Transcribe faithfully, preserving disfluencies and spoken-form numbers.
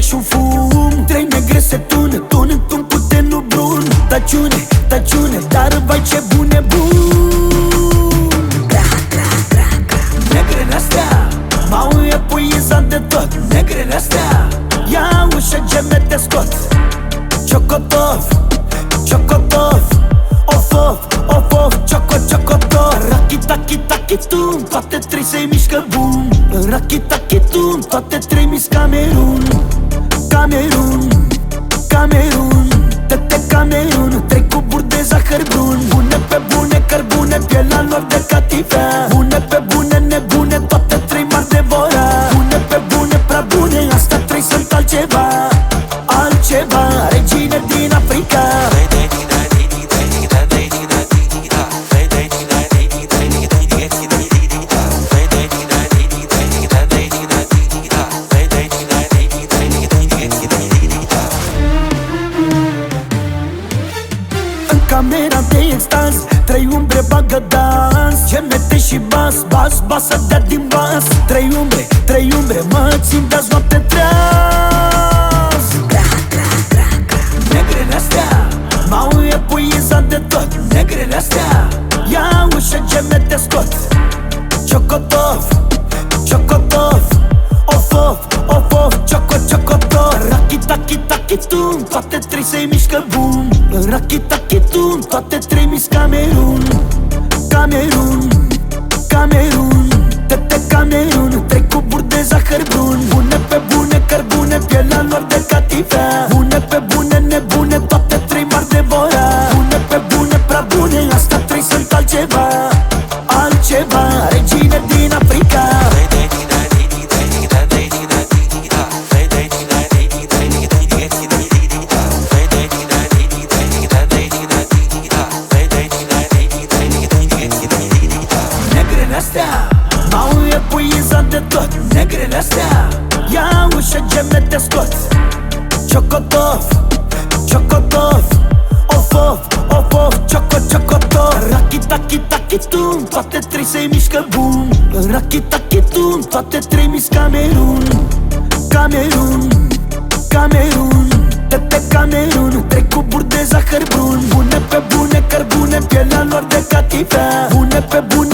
și un fum. Trei negre se tună, tună într-un puternic brun. Taciune, taciune, dar vai ce bune bun. Gra, gra, gra, gra. Negrele astea m-au epuizat de tot. Negrele astea ia ușa geme te scot. Ciocotov, ciocotov, of, of, of, of, cioco, ciocotov. Rachitachitum, toate trei se mișcă bum. Rachitachitum, toate trei mis Camerun. Camerun, Camerun, tete Camerun. Trei cuburi de zahăr brun. Bune pe bune, cărbune, pielea lor de catifea. Bune pe bune, nebune, toate trei mari de vora. Bune pe bune, prea bune, astea trei sunt altceva. Altceva, regine din Africa. În camera de extaz, trei umbre bagă dans. Gemete și bas, bas, bas să dea din bas. Trei umbre, trei umbre, mă țin de-azi noapte treaz. Gra, gra, gra, gra. Negrele astea m-au epuizat de tot. Negrele astea ia ușa gemete scot. Ciocotov, ciocotov, of, of, of, of, cioco, ciocotov. Rachitachitum, toate trei se mișcă bum. Rachitachitum, toate trei mis Camerun. Camerun, Camerun, tete Camerun. Trei cuburi de zahăr brun. Bune pe bune, cărbune, pielea lor de catifea. Bune pe bune, nebune, toate trei mari de vora. Bune pe bune, prea bune, astea trei sunt altceva. Altceva, regine din Africa. Negrele astea m-au epuizat de tot. Negrele astea ia ușa gemete scot. Ciocotov, ciocotov, of, of, of, of, cioco, ciocotov. Rachitachitum, toate trei se mișcă bum. Rachitachitum, toate trei mis Camerun. Camerun, Camerun, tete Camerun. Trei cuburi de zahăr brun. Bune pe bune, cărbune, pielea lor de catifea. Bune pe bune,